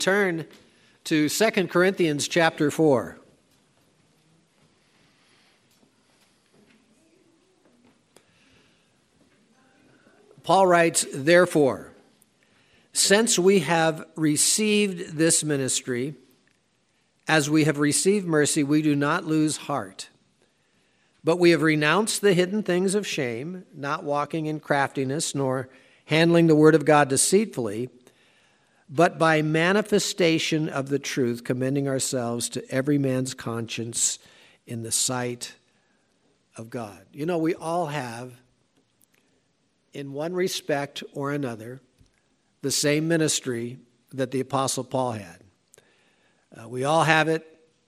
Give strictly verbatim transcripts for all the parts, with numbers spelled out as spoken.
Turn to Second Corinthians chapter four. Paul writes, "Therefore, since we have received this ministry, as we have received mercy, we do not lose heart. But we have renounced the hidden things of shame, not walking in craftiness, nor handling the word of God deceitfully, but by manifestation of the truth, commending ourselves to every man's conscience in the sight of God." You know, we all have, in one respect or another, the same ministry that the Apostle Paul had. Uh, we all have it,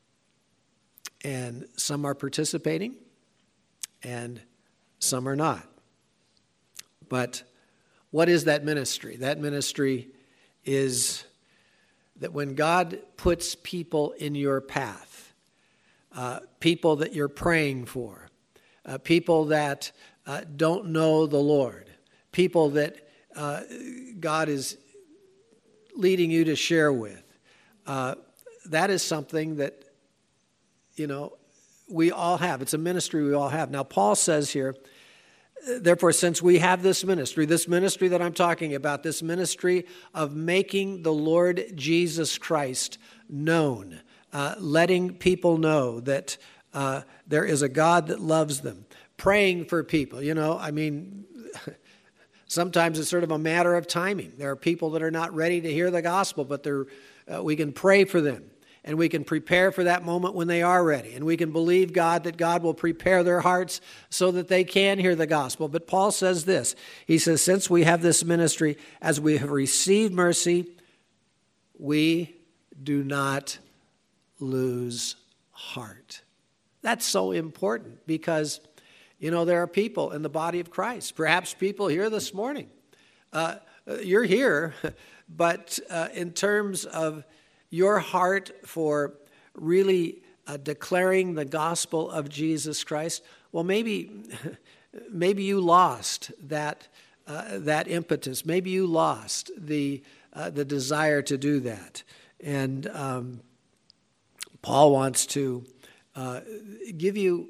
and some are participating, and some are not. But what is that ministry? That ministry is that when God puts people in your path, uh, people that you're praying for, uh, people that uh, don't know the Lord, people that uh, God is leading you to share with, uh, that is something that, you know, we all have. It's a ministry we all have. Now, Paul says here, therefore, since we have this ministry, this ministry that I'm talking about, this ministry of making the Lord Jesus Christ known, uh, letting people know that uh, there is a God that loves them, praying for people. You know, I mean, sometimes it's sort of a matter of timing. There are people that are not ready to hear the gospel, but they're, uh, we can pray for them. And we can prepare for that moment when they are ready. And we can believe God that God will prepare their hearts so that they can hear the gospel. But Paul says this. He says, since we have this ministry, as we have received mercy, we do not lose heart. That's so important because, you know, there are people in the body of Christ. Perhaps people here this morning. Uh, you're here, but uh, in terms of your heart for really uh, declaring the gospel of Jesus Christ, well, maybe maybe you lost that uh, that impetus. Maybe you lost the uh, the desire to do that. And um, Paul wants to uh, give you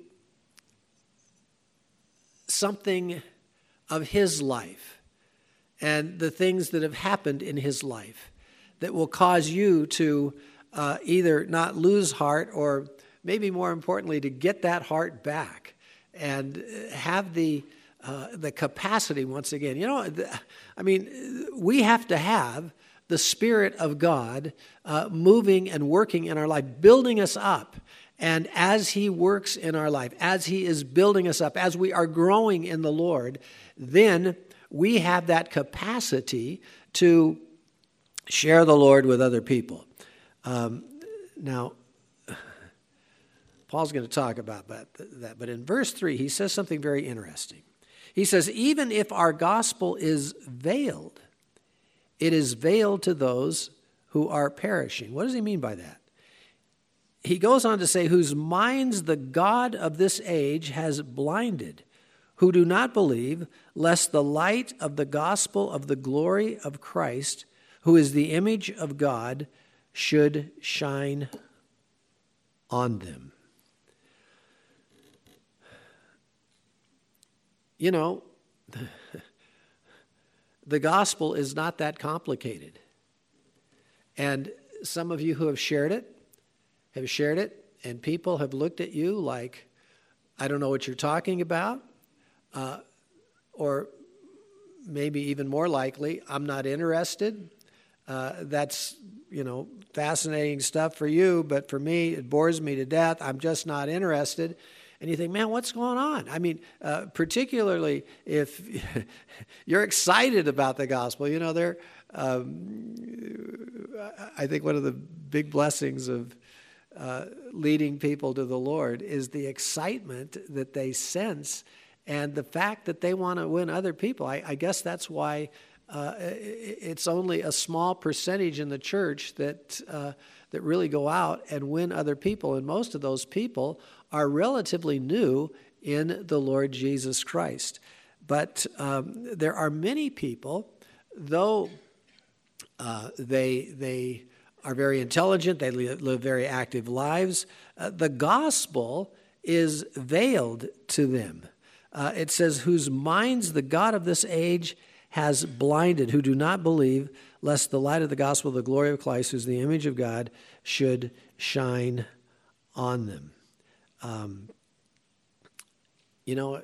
something of his life and the things that have happened in his life that will cause you to uh, either not lose heart or maybe more importantly to get that heart back and have the uh, the capacity once again. You know, I mean, we have to have the Spirit of God uh, moving and working in our life, building us up. And as He works in our life, as He is building us up, as we are growing in the Lord, then we have that capacity to share the Lord with other people. Um, now, Paul's going to talk about that, but in verse three, he says something very interesting. He says, even if our gospel is veiled, it is veiled to those who are perishing. What does he mean by that? He goes on to say, whose minds the God of this age has blinded, who do not believe, lest the light of the gospel of the glory of Christ, who is the image of God, should shine on them. You know, the gospel is not that complicated. And some of you who have shared it, have shared it, and people have looked at you like, I don't know what you're talking about, uh, or maybe even more likely, I'm not interested. Uh, that's, you know, fascinating stuff for you, but for me, it bores me to death. I'm just not interested. And you think, man, what's going on? I mean, uh, particularly if you're excited about the gospel. You know, there. Um, I think one of the big blessings of uh, leading people to the Lord is the excitement that they sense and the fact that they want to win other people. I, I guess that's why Uh, it's only a small percentage in the church that uh, that really go out and win other people, and most of those people are relatively new in the Lord Jesus Christ. But um, there are many people, though uh, they they are very intelligent. They live, live very active lives. Uh, the gospel is veiled to them. Uh, it says, whose minds the God of this age has blinded, who do not believe, lest the light of the gospel of the glory of Christ, who is the image of God, should shine on them. Um, you know,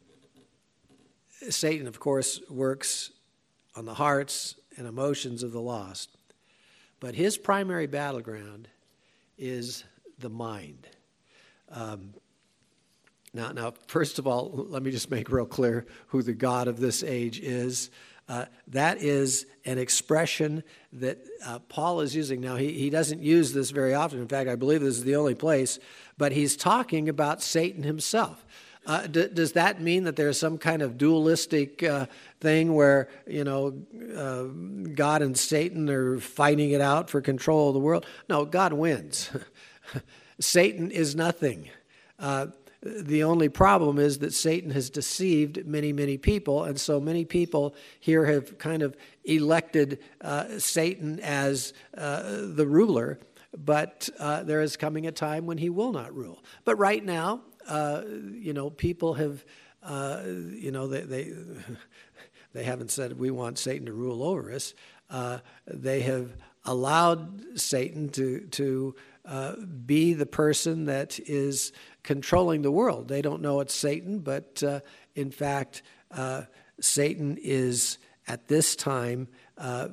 Satan, of course, works on the hearts and emotions of the lost, but his primary battleground is the mind. Um, now, now, first of all, let me just make real clear who the God of this age is. Uh, that is an expression that uh, Paul is using. Now, he, he doesn't use this very often. In fact, I believe this is the only place, but he's talking about Satan himself. Uh, d- does that mean that there's some kind of dualistic uh, thing where, you know, uh, God and Satan are fighting it out for control of the world? No, God wins. Satan is nothing. Uh, the only problem is that Satan has deceived many, many people, and so many people here have kind of elected uh, Satan as uh, the ruler, but uh, there is coming a time when he will not rule. But right now, Uh, you know, people have, uh, you know, they, they they haven't said we want Satan to rule over us. Uh, they have allowed Satan to to uh, be the person that is controlling the world. They don't know it's Satan, but uh, in fact, uh, Satan is at this time, uh,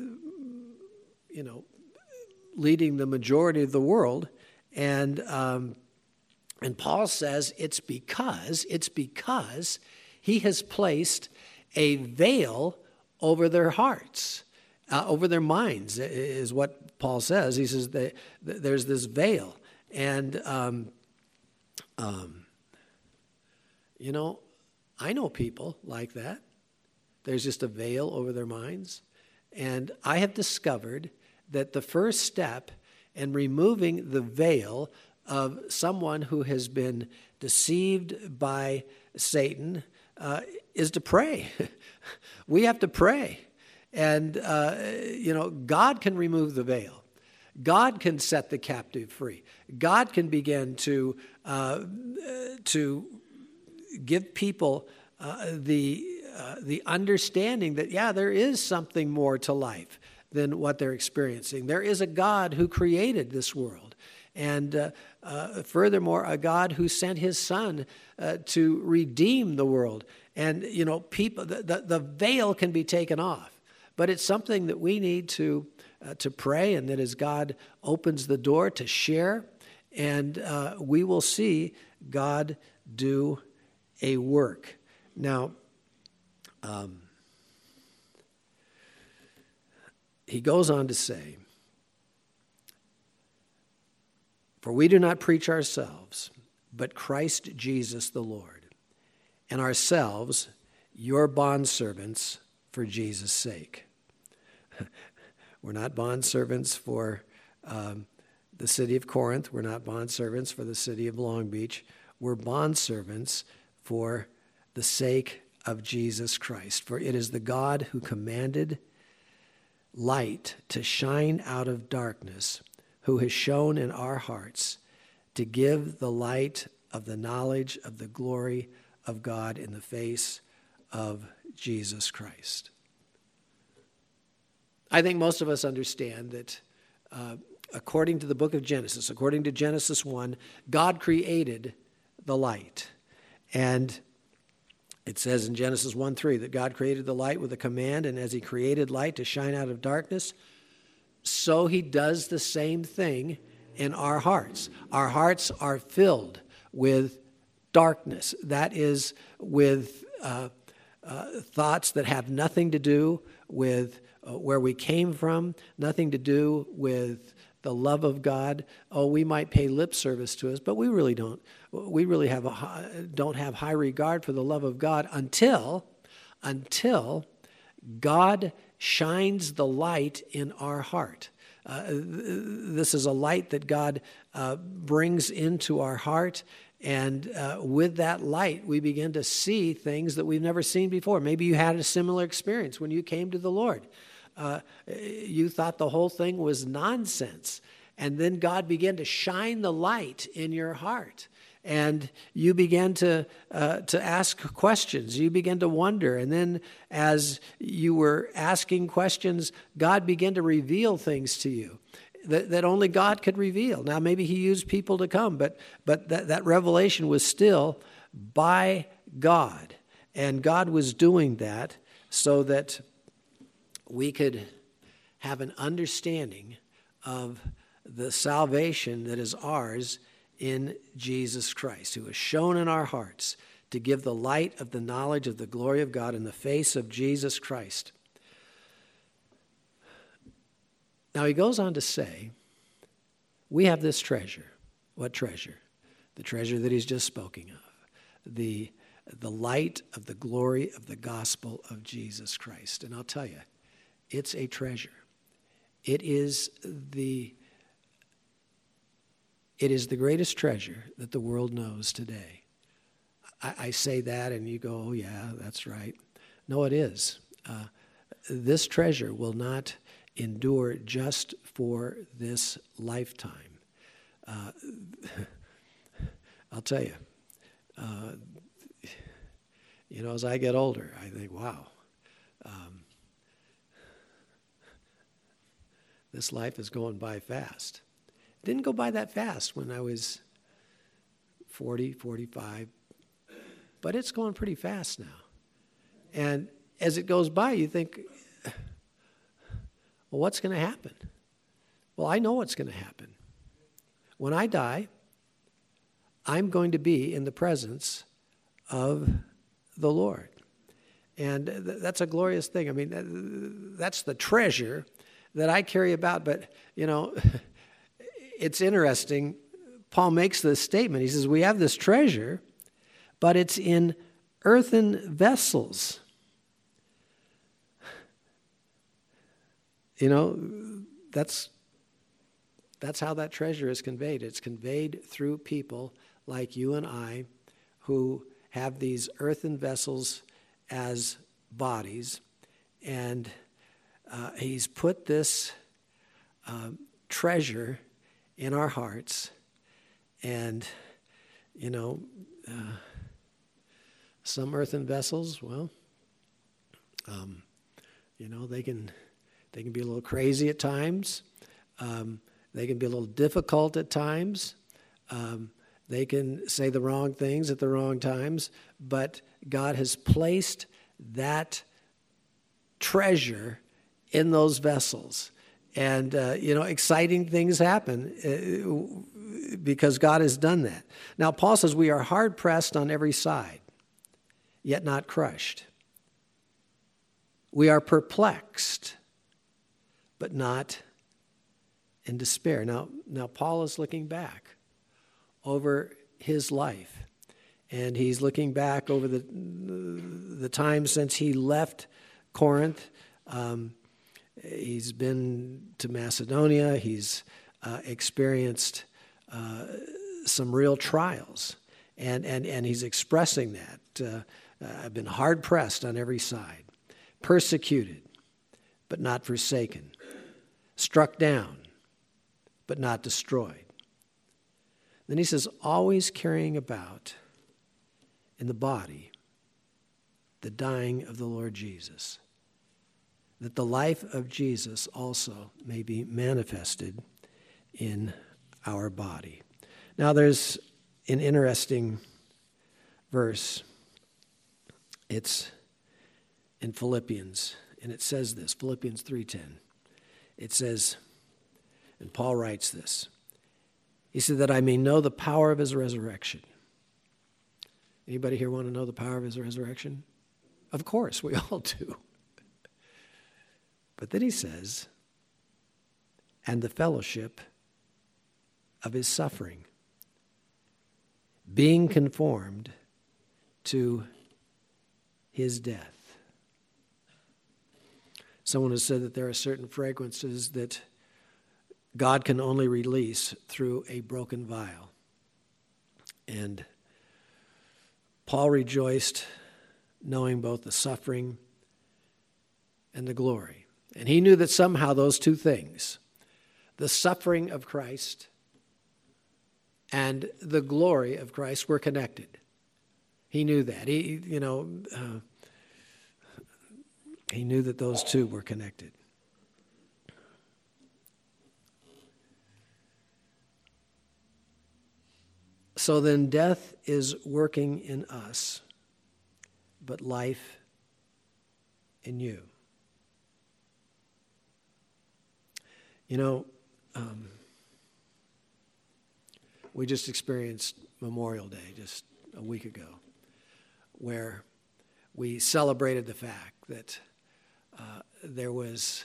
you know, leading the majority of the world, and. Um, And Paul says it's because, it's because he has placed a veil over their hearts, uh, over their minds, is what Paul says. He says that there's this veil. And, um, um, you know, I know people like that. There's just a veil over their minds. And I have discovered that the first step in removing the veil of someone who has been deceived by Satan uh, is to pray. We have to pray. And, uh, you know, God can remove the veil. God can set the captive free. God can begin to, uh, to give people uh, the, uh, the understanding that, yeah, there is something more to life than what they're experiencing. There is a God who created this world. And uh, uh, furthermore, a God who sent his son uh, to redeem the world. And, you know, people, the, the, the veil can be taken off. But it's something that we need to, uh, to pray, and that as God opens the door to share, and uh, we will see God do a work. Now, um, he goes on to say, for we do not preach ourselves, but Christ Jesus the Lord, and ourselves your bondservants for Jesus' sake. We're not bondservants for um, the city of Corinth. We're not bondservants for the city of Long Beach. We're bondservants for the sake of Jesus Christ. For it is the God who commanded light to shine out of darkness, who has shown in our hearts to give the light of the knowledge of the glory of God in the face of Jesus Christ. I think most of us understand that uh, according to the book of Genesis, according to Genesis one, God created the light. And it says in Genesis one three that God created the light with a command, and as he created light to shine out of darkness, so he does the same thing in our hearts. Our hearts are filled with darkness. That is, with uh, uh, thoughts that have nothing to do with uh, where we came from, nothing to do with the love of God. Oh, we might pay lip service to us, but we really don't. We really have a high, don't have high regard for the love of God until, until God shines the light in our heart. Uh, this is a light that God uh, brings into our heart, and uh, with that light, we begin to see things that we've never seen before. Maybe you had a similar experience when you came to the Lord. Uh, you thought the whole thing was nonsense. And then God began to shine the light in your heart. And you began to uh, to ask questions. You began to wonder. And then as you were asking questions, God began to reveal things to you that, that only God could reveal. Now, maybe he used people to come, but, but that, that revelation was still by God. And God was doing that so that we could have an understanding of the salvation that is ours in Jesus Christ, who is shown in our hearts to give the light of the knowledge of the glory of God in the face of Jesus Christ. Now he goes on to say, we have this treasure. What treasure? The treasure that he's just spoken of. The, the light of the glory of the gospel of Jesus Christ. And I'll tell you, it's a treasure. It is the It is the greatest treasure that the world knows today. I, I say that and you go, oh yeah, that's right. No, it is. Uh, this treasure will not endure just for this lifetime. Uh, I'll tell you, uh, you know, as I get older, I think, wow, um, this life is going by fast. It didn't go by that fast when I was forty, forty-five, but it's going pretty fast now. And as it goes by, you think, well, what's going to happen? Well, I know what's going to happen. When I die, I'm going to be in the presence of the Lord. And th- that's a glorious thing. I mean, th- that's the treasure that I carry about. But, you know, it's interesting. Paul makes this statement. He says, we have this treasure, but it's in earthen vessels. You know, that's that's how that treasure is conveyed. It's conveyed through people like you and I who have these earthen vessels as bodies. And uh, he's put this uh, treasure in our hearts. And, you know, uh, some earthen vessels, well, um, you know, they can... They can be a little crazy at times. Um, they can be a little difficult at times. Um, they can say the wrong things at the wrong times. But God has placed that treasure in those vessels. And, uh, you know, exciting things happen uh, because God has done that. Now, Paul says we are hard-pressed on every side, yet not crushed. We are perplexed, but not in despair. Now, now Paul is looking back over his life, and he's looking back over the the time since he left Corinth. Um, he's been to Macedonia. He's uh, experienced uh, some real trials, and and and he's expressing that. Uh, uh, I've been hard pressed on every side, persecuted, but not forsaken. Struck down, but not destroyed. Then he says, always carrying about in the body the dying of the Lord Jesus, that the life of Jesus also may be manifested in our body. Now there's an interesting verse. It's in Philippians, and it says this, Philippians three ten. It says, and Paul writes this, he said that I may know the power of his resurrection. Anybody here want to know the power of his resurrection? Of course, we all do. But then he says, and the fellowship of his suffering, being conformed to his death. Someone has said that there are certain fragrances that God can only release through a broken vial. And Paul rejoiced knowing both the suffering and the glory. And he knew that somehow those two things, the suffering of Christ and the glory of Christ, were connected. He knew that. He, you know, uh, he knew that those two were connected. So then death is working in us, but life in you. You know, um, we just experienced Memorial Day just a week ago, where we celebrated the fact that uh, there was,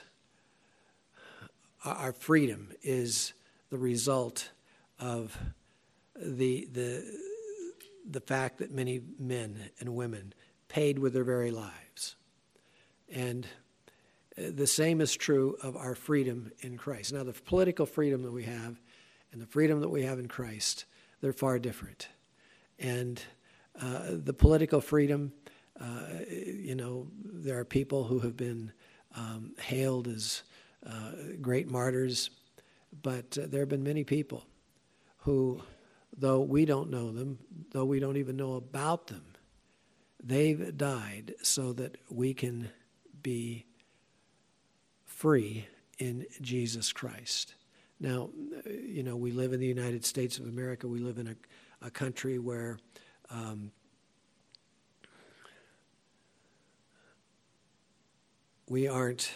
our freedom is the result of the the the fact that many men and women paid with their very lives. And the same is true of our freedom in Christ. Now, the political freedom that we have and the freedom that we have in Christ, they're far different. And uh, the political freedom, uh, you know, there are people who have been um, hailed as uh, great martyrs, but uh, there have been many people who, though we don't know them, though we don't even know about them, they've died so that we can be free in Jesus Christ. Now, you know, we live in the United States of America. We live in a, a country where um, we aren't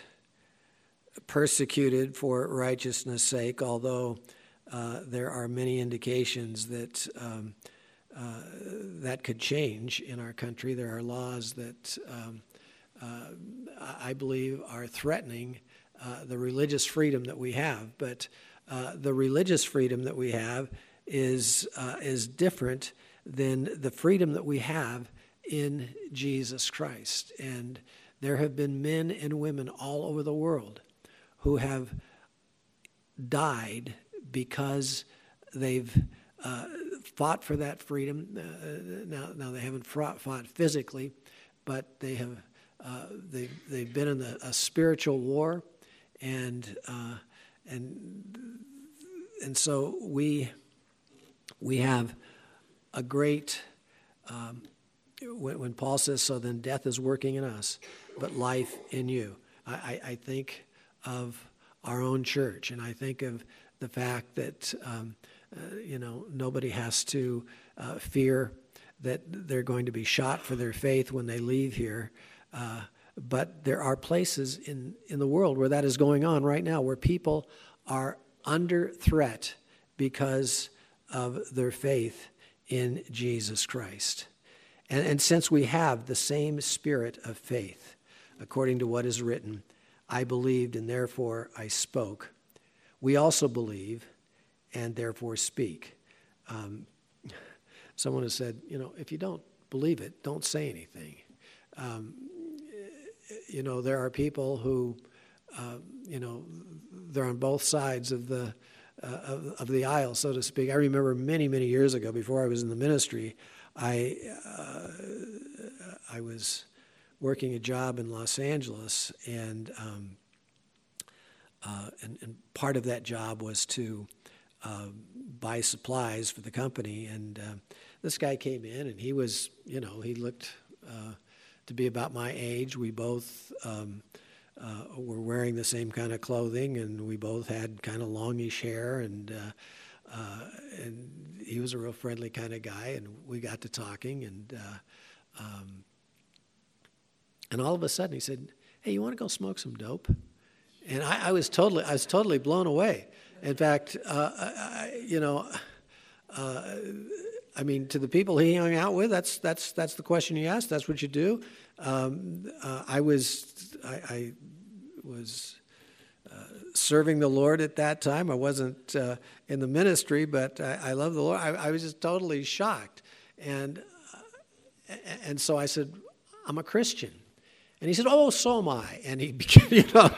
persecuted for righteousness' sake, although uh, there are many indications that um, uh, that could change in our country. There are laws that um, uh, I believe are threatening uh, the religious freedom that we have, but uh, the religious freedom that we have is uh, is different than the freedom that we have in Jesus Christ. And there have been men and women all over the world who have died because they've uh, fought for that freedom. Uh, now, now they haven't fought, fought physically, but they have uh, they they've been in the, a spiritual war, and uh, and and so we we have a great. Um, when, when Paul says, "So then death is working in us, but life in you," I, I, I think of our own church, and I think of the fact that um, uh, you know nobody has to uh, fear that they're going to be shot for their faith when they leave here. Uh, but there are places in, in the world where that is going on right now, where people are under threat because of their faith in Jesus Christ. And, and since we have the same spirit of faith, according to what is written, I believed and therefore I spoke, we also believe and therefore speak. Um, someone has said, you know, if you don't believe it, don't say anything. Um, you know, there are people who, uh, you know, they're on both sides of the uh, of, of the aisle, so to speak. I remember many, many years ago, before I was in the ministry, I uh, I was working a job in Los Angeles, and um, uh, and, and part of that job was to uh, buy supplies for the company. And uh, this guy came in, and he was, you know, he looked uh, to be about my age. We both um, uh, were wearing the same kind of clothing, and we both had kind of longish hair, and uh, uh, and he was a real friendly kind of guy, and we got to talking, and uh, um, and all of a sudden he said, "Hey, you want to go smoke some dope?" And I, I was totally, I was totally blown away. In fact, uh, I, you know, uh, I mean, to the people he hung out with, that's that's that's the question you asked. That's what you do. Um, uh, I was, I, I was uh, serving the Lord at that time. I wasn't uh, in the ministry, but I, I love the Lord. I, I was just totally shocked, and uh, and so I said, "I'm a Christian." And he said, "Oh, so am I." And he became, you know,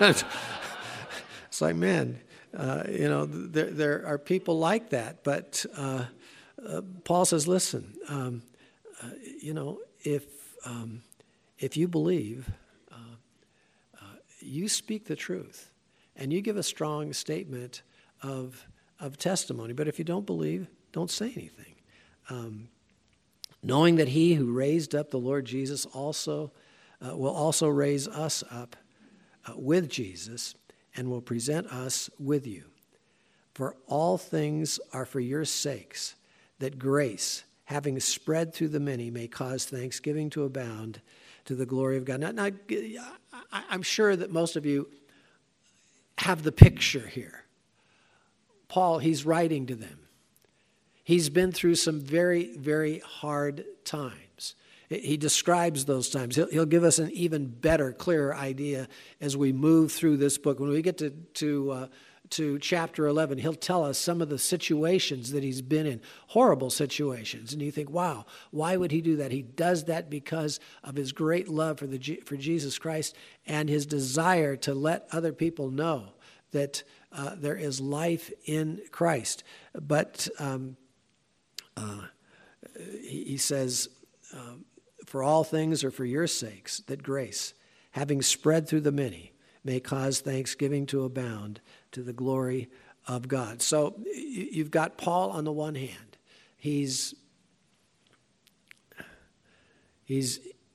it's like, man, uh, you know, there there are people like that. But uh, uh, Paul says, listen, um, uh, you know, if um, if you believe, uh, uh, you speak the truth and you give a strong statement of, of testimony. But if you don't believe, don't say anything. Um, knowing that he who raised up the Lord Jesus also uh, will also raise us up uh, with Jesus and will present us with you. For all things are for your sakes, that grace, having spread through the many, may cause thanksgiving to abound to the glory of God. Now, now I'm sure that most of you have the picture here. Paul, he's writing to them. He's been through some very, very hard times. He describes those times. He'll, he'll give us an even better, clearer idea as we move through this book. When we get to to, uh, to chapter eleven, he'll tell us some of the situations that he's been in, horrible situations. And you think, wow, why would he do that? He does that because of his great love for, the, for Jesus Christ and his desire to let other people know that uh, there is life in Christ. But um, uh, he, he says, um, for all things are for your sakes, that grace, having spread through the many, may cause thanksgiving to abound to the glory of God. So you've got Paul on the one hand. He's, he's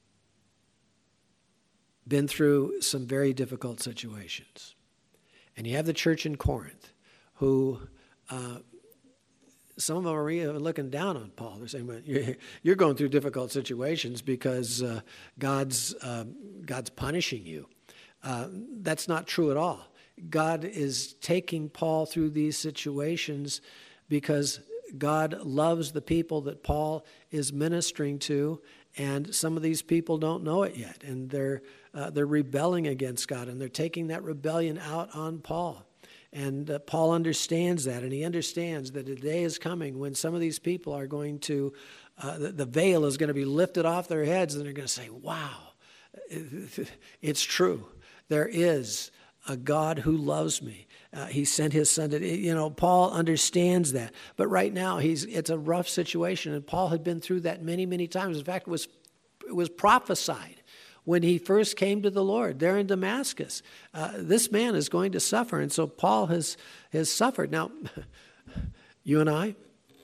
been through some very difficult situations. And you have the church in Corinth who... Uh, Some of them are even looking down on Paul. They're saying, well, you're going through difficult situations because uh, God's, uh, God's punishing you. Uh, that's not true at all. God is taking Paul through these situations because God loves the people that Paul is ministering to, and some of these people don't know it yet, and they're, uh, they're rebelling against God, and they're taking that rebellion out on Paul. And uh, Paul understands that, and he understands that a day is coming when some of these people are going to, uh, the, the veil is going to be lifted off their heads, and they're going to say, wow, it's true. There is a God who loves me. Uh, he sent his son to, you know, Paul understands that. But right now, he's it's a rough situation, and Paul had been through that many, many times. In fact, it was, it was prophesied when he first came to the Lord there in Damascus. Uh, this man is going to suffer. And so Paul has, has suffered. Now, you and I,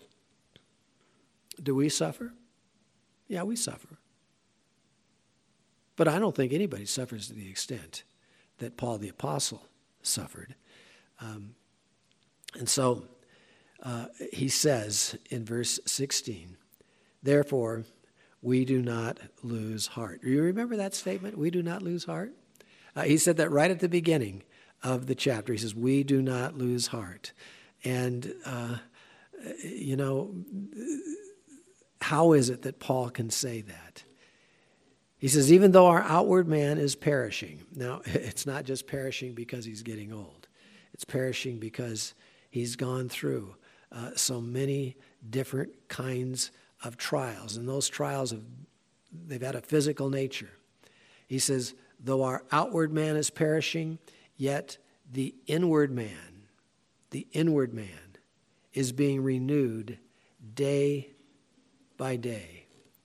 do we suffer? Yeah, we suffer. But I don't think anybody suffers to the extent that Paul the Apostle suffered. Um, and so uh, he says in verse sixteen, therefore, we do not lose heart. Do you remember that statement? We do not lose heart? Uh, he said that right at the beginning of the chapter. He says, we do not lose heart. And, uh, you know, how is it that Paul can say that? He says, even though our outward man is perishing. Now, it's not just perishing because he's getting old. It's perishing because he's gone through uh, so many different kinds of trials, and those trials have they've had a physical nature. He says, though our outward man is perishing, yet the inward man, the inward man is being renewed day by day.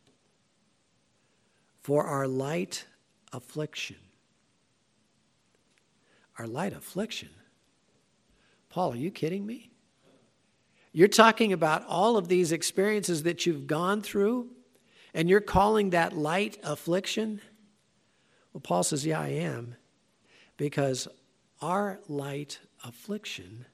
For our light affliction, our light affliction. Paul, are you kidding me? You're talking about all of these experiences that you've gone through, and you're calling that light affliction? Well, Paul says, yeah, I am, because our light affliction,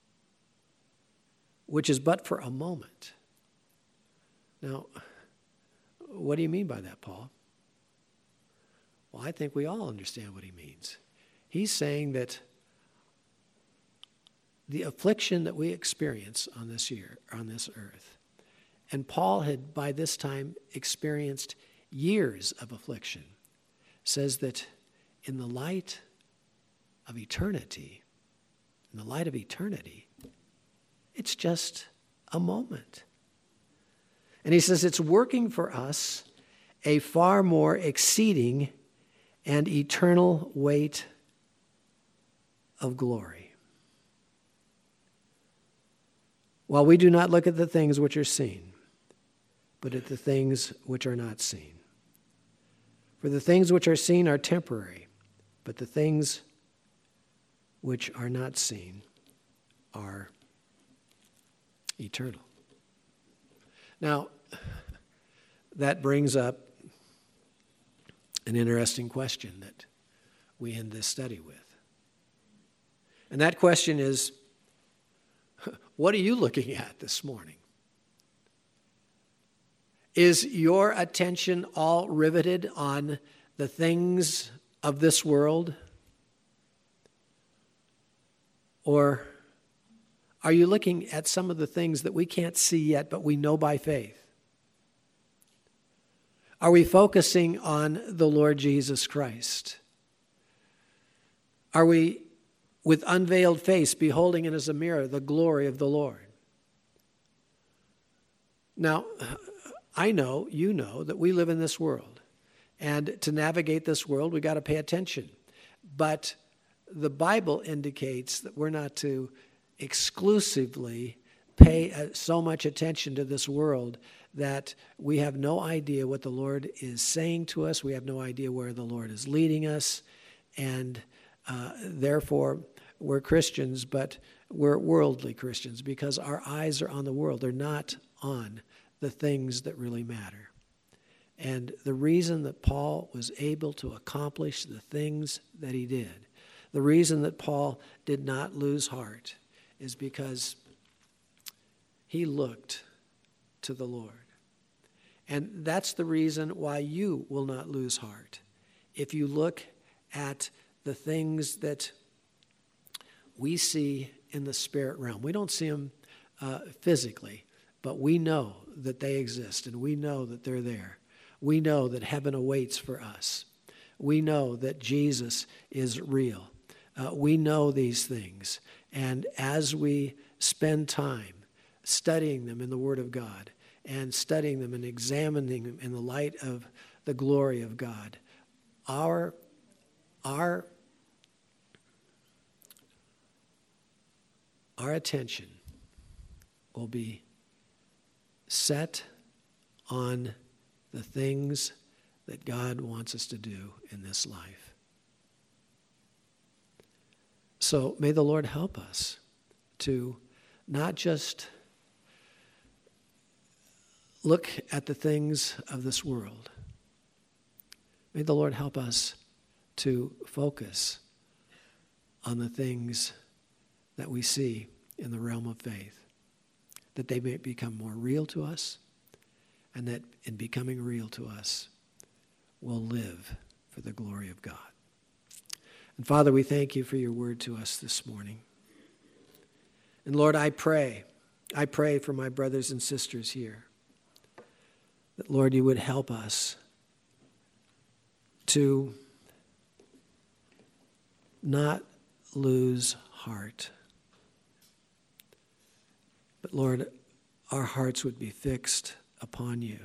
which is but for a moment. Now, what do you mean by that, Paul? Well, I think we all understand what he means. He's saying that the affliction that we experience on this year, on this earth. And Paul had by this time experienced years of affliction. Says that in the light of eternity, in the light of eternity, it's just a moment. And he says it's working for us a far more exceeding and eternal weight of glory. While we do not look at the things which are seen, but at the things which are not seen. For the things which are seen are temporary, But the things which are not seen are eternal. Now, that brings up an interesting question that we end this study with. And that question is, what are you looking at this morning? Is your attention all riveted on the things of this world? Or are you looking at some of the things that we can't see yet, but we know by faith? Are we focusing on the Lord Jesus Christ? Are we, with unveiled face, beholding in as a mirror the glory of the Lord? Now, I know, you know, that we live in this world. And to navigate this world, we've got to pay attention. But the Bible indicates that we're not to exclusively pay so much attention to this world that we have no idea what the Lord is saying to us. We have no idea where the Lord is leading us. And uh, therefore, we're Christians, but we're worldly Christians because our eyes are on the world. They're not on the things that really matter. And the reason that Paul was able to accomplish the things that he did, the reason that Paul did not lose heart, is because he looked to the Lord. And that's the reason why you will not lose heart. If you look at the things that we see in the spirit realm, we don't see them uh, physically, but we know that they exist and we know that they're there. We know that heaven awaits for us. We know that Jesus is real. Uh, we know these things. And as we spend time studying them in the Word of God and studying them and examining them in the light of the glory of God, our, our, our attention will be set on the things that God wants us to do in this life. So may the Lord help us to not just look at the things of this world. May the Lord help us to focus on the things that we see in the realm of faith, that they may become more real to us, and that in becoming real to us, we'll live for the glory of God. And Father, we thank you for your word to us this morning. And Lord, I pray, I pray for my brothers and sisters here, that Lord, you would help us to not lose heart. But Lord, our hearts would be fixed upon you.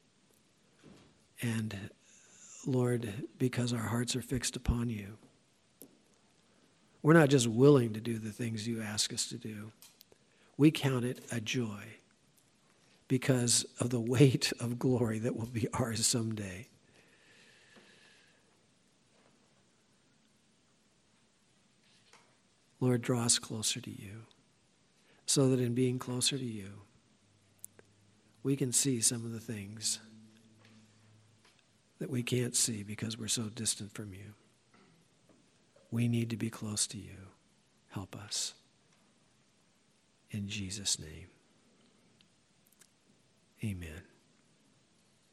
And Lord, because our hearts are fixed upon you, we're not just willing to do the things you ask us to do. We count it a joy because of the weight of glory that will be ours someday. Lord, draw us closer to you so that in being closer to you, we can see some of the things that we can't see because we're so distant from you. We need to be close to you. Help us. In Jesus' name, amen.